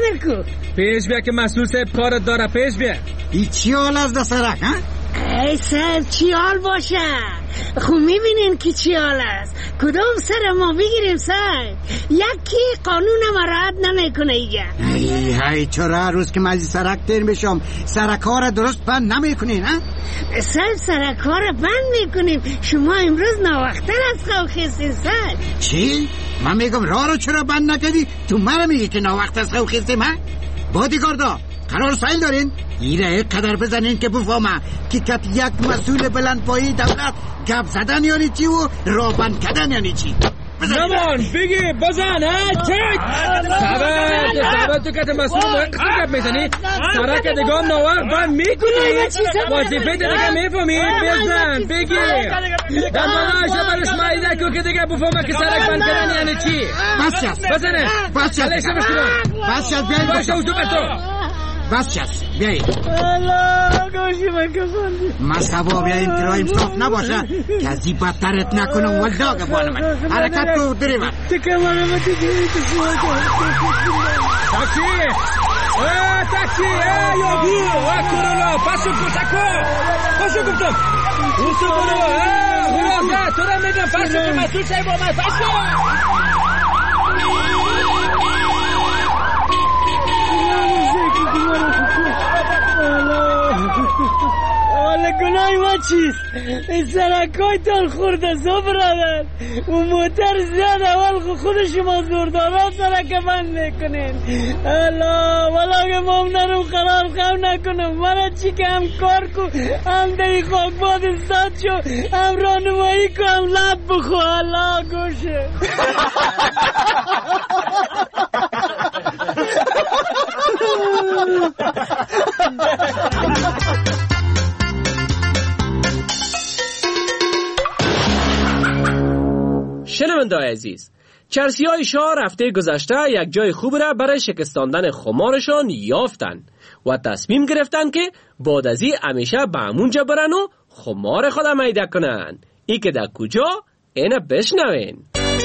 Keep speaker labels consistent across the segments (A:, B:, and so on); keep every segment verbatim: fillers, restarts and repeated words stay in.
A: برکو
B: پیش بیا که مسئول صاحب کارت داره. پیش بیا.
C: ای چی حال از دسرک ها؟
A: ای سر چی حال باشه؟ خب میبینین که چی حال است. کدام سر ما بگیریم سر؟ یکی قانون ما رعایت نمیکنه ایگه.
C: ای های چرا روز که مزی سرک تیر بشم سرکار درست بند نمیکنین ها؟
A: سر سرکار بند میکنیم. شما امروز ناوقتر از خواب خیستین سر.
C: چی؟ من میگم راه رو چرا بند نکردی؟ تو من میگی که ناوقت از خواب خیستیم ها؟ بادیگاردا قرار سایل دارین؟ ایره قدر بزنین که بفهمه که کت یک مسئول بلند پایی دولت گپ زدن یعنی چی و راه بند کردن یعنی چی؟
B: نمان بگی بزن ها چک سبت سبت تو کت مسئول باید قصد گپ میزنی سرک دگام نوار بند میکنی وظیفه دیگه میفهمی بزن بگی دندانه اشتا برش مایده که که دیگه بفهمه که سرک بند کردن یعنی چی
C: بس شست
B: بزنه
C: بس شست بس شست بیایی
B: باشه اوزو بستو
C: بس شست بیایی
A: الله گوشی من کفاندی
C: مصبا بیایی امترایم صاف نباشه که ازی بدترت نکنم ولداغ بانه من حرکت رو دری من
A: تکمانه ما تجیبی تسوال
B: تاکسی اه تاکسی اه یابی اه کرونا پاسو کتکو پاسو گفتم اوزو برو اه خلاصه تو را میگم پاسو که مسئول صاحب آمد پاسو
A: والا گناهی ما چیست؟ این سرکای تال خورده زو برادر و موتر زیاد اول خود شما زوردارا سرک بند میکنین. الله والا که مام نرم قرار خم نکنم من چی که هم کار کو هم دی خاک باد استاد شو هم رانمایی کو هم لب بخو. الله گوشه
D: شنونده‌های عزیز، چرسی‌های شاه رفته گذشته یک جای خوب را برای شکستاندن خمارشان یافتن و تصمیم گرفتن که بعد از این همیشه به همونجا برن و خمار خود میده کنن. ای که در کجا؟ اینه بشنوین.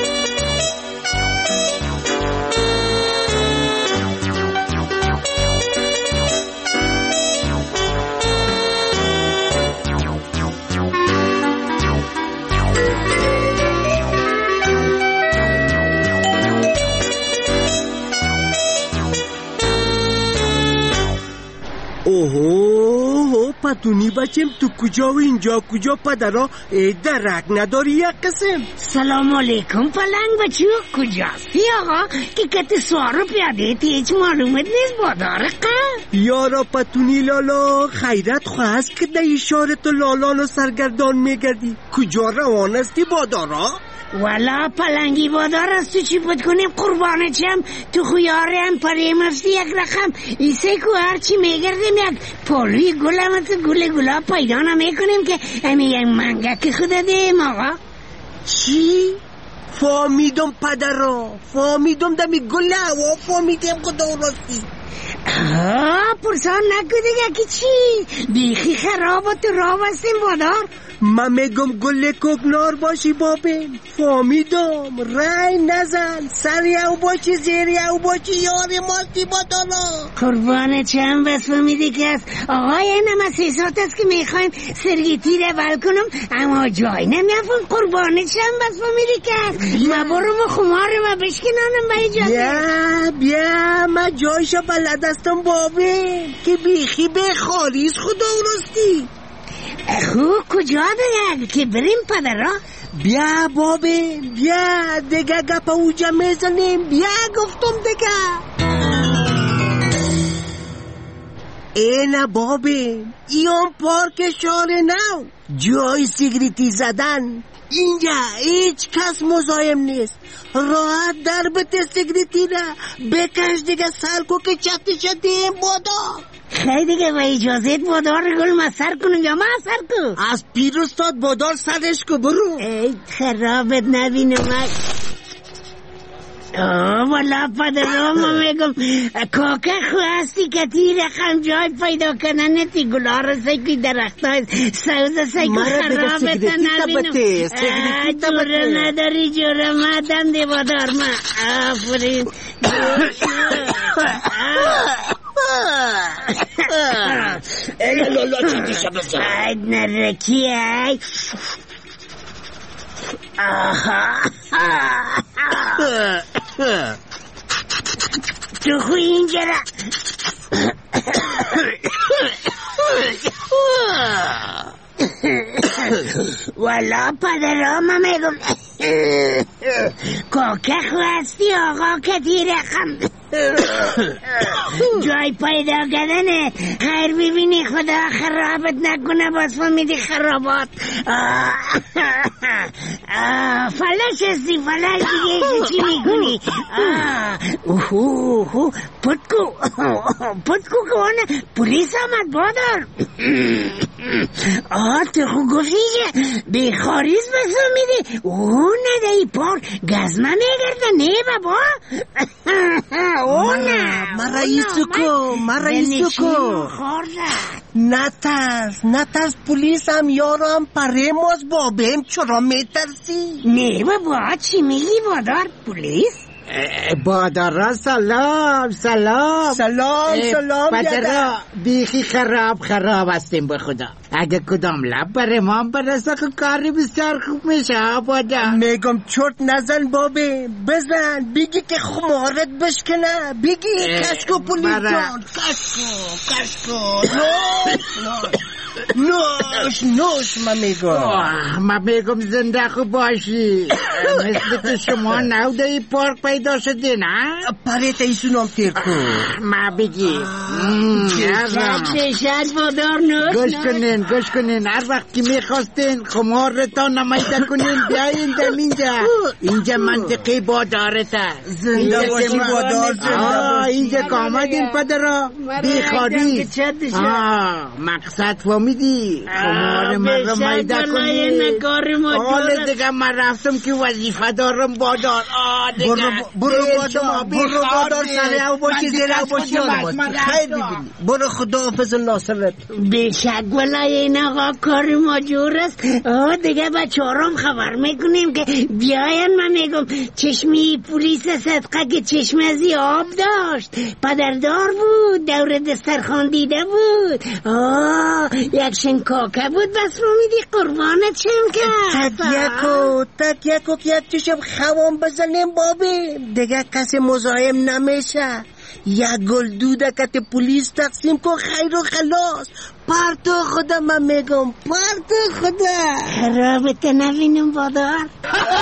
E: اوه پتونی بچم تو کجا و اینجا کجا پدرا درک نداری یک قسم.
A: سلام علیکم پلنگ بچو کجاستی آقا که کت سوارو پیاده تیچ معلومت نیست بادارقه
E: یارا پتونی لالا خیرت خواست که در اشارت لالانو سرگردان میگردی کجا روان استی بادارا؟
A: والا پلنگی بادار است تو چی پد کنیم قربانه چم تو خویارم پره مفتی یک رقم ایسه که هرچی میگردیم یک پالوی گلم تو گل گلا پیدا نمیکنیم که امی یک منگک خود دیم آقا.
E: چی؟ فامیدم پدرا فامیدم دمی گل هوا فامیدم خدا راستی.
A: آه پرسان نکده یکی چی؟ بیخی خراب و تو راه بستیم بادار.
E: من میگم گل کوکنار باشی بابین فامیدم رای نزن سری او باشی زیری او باشی یاری ماستی بادالا
A: قربانه چم بس فامیدی که است آقای این هم سیسات است که میخوایم سرگیتی رو بل کنم اما جای نمیافم قربانه چم بس فامیدی که است ما برو ما خمار ما بشکنانم با اجازه.
E: بیا بیا من جایشا بلد استم بابین که بیخی به خالیز خدا راستی.
A: خوب کجا دیگه که بریم پدرا؟
E: بیا بابه بیا دیگه گپا اوجا میزنیم بیا گفتم دیگه. اینا بابه ایون پارک شاره نو جای سیگریتی زدن اینجا هیچ کس مزاحم نیست راحت در بته سیگریتی را بکش دیگه سر کو که چتی چتی این بادا
A: خیلی دیگه با اجازت بادار گل ما سر کنم یا ما سر کو
E: از پیروستاد بادار سرش کو برو.
A: ای خرابت نبینم آه والا پدرام ما میگم کاکه خواستی که تی رقم جای پیدا کنن تی گلار سیکی درخت های سوز سیکو خرابت نبینم جوره نداری جوره مدم دی بادار ما آفرین
E: لالا چی دیشه بزن
A: اید نرکی ای تو خوی اینجا را والا پدرام میگم کاکه خواستی آقا کتی رقم جای پیدا کردنه خیر ببینی خدا خرابت نکنه باز فهمیدی خرابات فلش هستی فلش دیگه چی میکنی اوهو اوهو پتکو پتکو کونه پولیس آمد بادر آه تو خود گفتی که بیخاریز بفهمیدی اوه نده ای پار گزمه میگرده نه بابا
E: من رئیسو کو من رئیسو کو نترس نترس پولیس هم یارم پرماز بابیم چرا میترسی
A: نه بابا چی میگی بادار پولیس
C: بادر را سلام سلام
E: سلام سلام
C: پدر بیخی خراب خراب هستیم به خدا اگه کدام لب بر ما برسه که کاری بسیار خوب میشه بادر
E: میگم چرت نزن بابی بزن بگی که خمارت بشکنه بگی کشکو پولیس جان کشکو کشکو نوش نوش من میگم
C: من میگم زنده خوب باشی مثل که شما نوده ای پارک پیدا شده نه
E: پریت ایسونم تیر کن
C: ما بگی
A: شد بادار نوش
C: گوش کنین گوش کنین هر وقت که میخواستین خمارتان نمیده کنین بیاین در اینجا اینجا منطقه بادارته
E: زنده باشی بادار زنده
C: اینجا که آمدین پدرا بیخاری مقصد فهمیدی خمار من رو میده کنین حال دیگه من رفتم که وظیفه دارم بادار
E: برو برو بادار برو بادار سره او باشی زیر او باشی خیر ببینی برو خدا حافظ ناصرت
A: بیشک ولای این آقا کار ماجور است دیگه بچه هارم خبر میکنیم که بیاین من میگم چشمی پولیس صدقه که چشمزی آب داشت پدردار بود دور دسترخوان دیده بود آه یک شنکاکه بود بس رو میدی قربانت شم کرد
E: تک یکو تک یکو که یک چشم خوام بزنیم بابی دیگه کسی مزاحم نمیشه یک گل دودکت پولیس تقسیم کن خیر و خلاص پرتو خدا من میگم پرتو خدا
A: خرابت نبینم بادار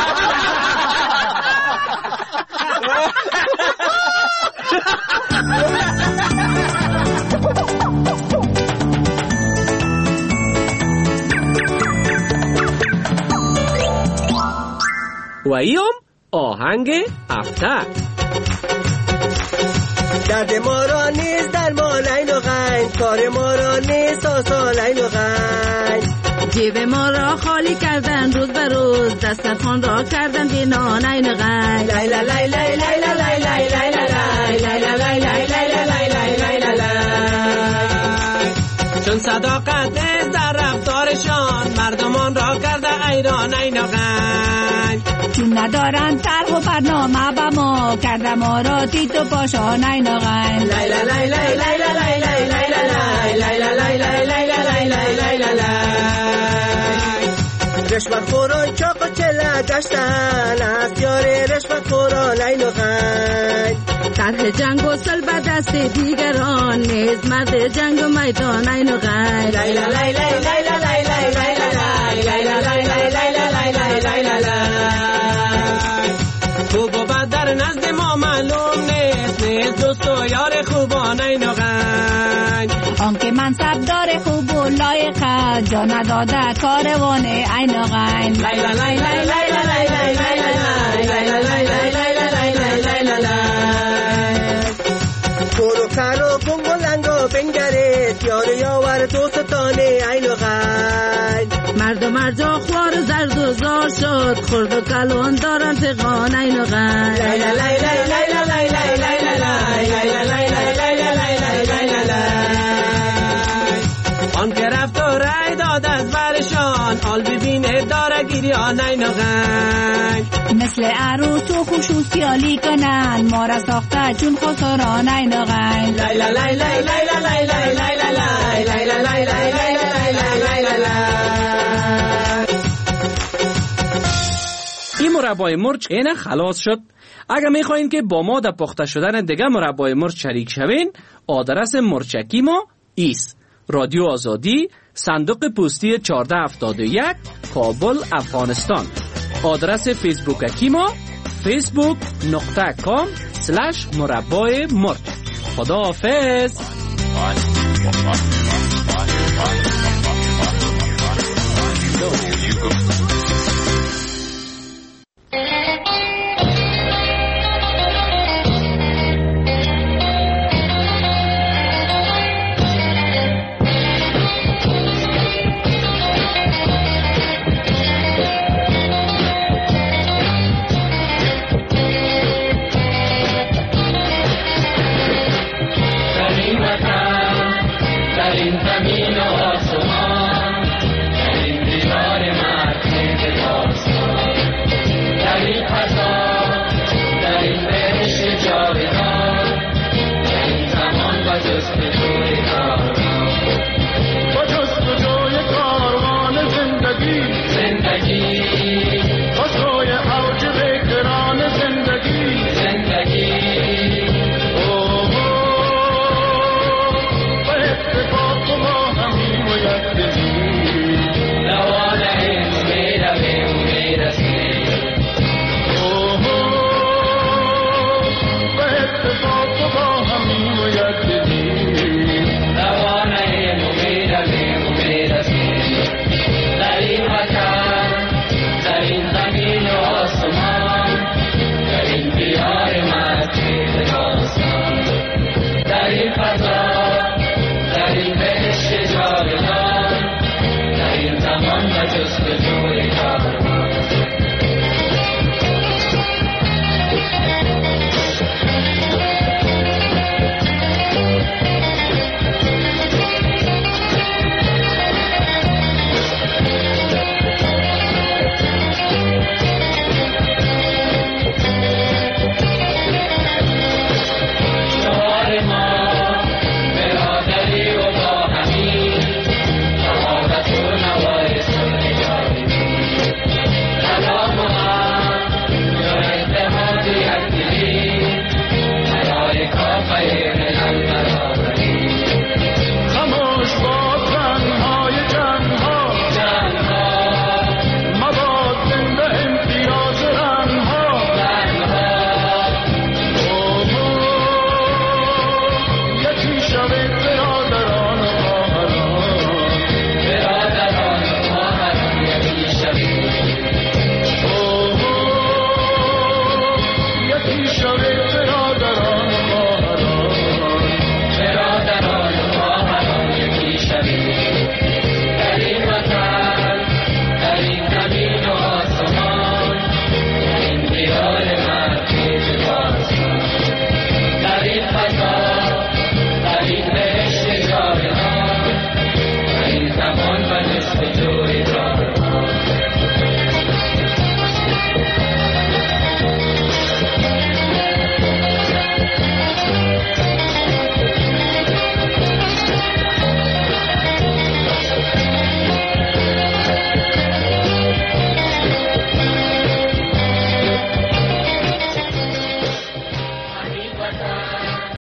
D: و ایام آهنگ افتر
E: درد ما را نیست در مالین و غین کار ما را نیست آسالین و غین
F: جیب ما را خالی کردن روز به روز دسترخوان را کردن بی نانین و غین
E: لیلا لیلا لیلا لیلا لیلا لیلا لیلا
D: چون صداقت نیست در رفتارشان مردمان را کرده ایران این و غین
F: چون ندارن طرح و برنامه با ما کرده ما را تیت و پاشان این و غین
E: لیلا لیلا لیلا لیلا لیلا لیلا لیلا لیلا رشوت خوران چاق و چله گشتن از یار رشوت خوران این و غین
F: طرح جنگ و سلب دست دیگران نیز مرد جنگ و میدان این و غین
E: لیلا لیلا لیلا لیلا لیلا لیلا لیلا
D: خوب و بد در نزد ما معلوم نیست نیست دوست و یار خوبان این و غین
F: آنکه منصب داره خوب و لایق جا نداده کاروان این و غین
E: لیلا لیلا لیلا لیلا لیلا لیلا لیلا برو کرو بونگو لنگو بنگره یار یاور دوستانه این و غین
F: مرد و مرجا خوار زرد و زار شد خورد و کلون دارن تقان این و غین
E: لیلا لیلا لیلا لیلا لیلا لیلا لیلا
D: آن که رفت و رای داد از برشان حال ببینه داره گریان این و غین
F: مثل عروس و خصوصیالی کنن ما را ساخته چون خسران این و غین
E: لیلا لیلا لیلا لیلا لیلا لیلا لیلا
B: مربای مرچ اینه خلاص شد. اگر میخواین که با ما در پخته شدن دیگه مربای مرچ شریک شوین، آدرس مرچکی ما ایست: رادیو آزادی، صندوق پستی چهارده هفتاد و یک، کابل، افغانستان. آدرس فیسبوکی ما فیسبوک نقطه کام سلش مربای مرچ. خدا حافظ.
G: در این فضا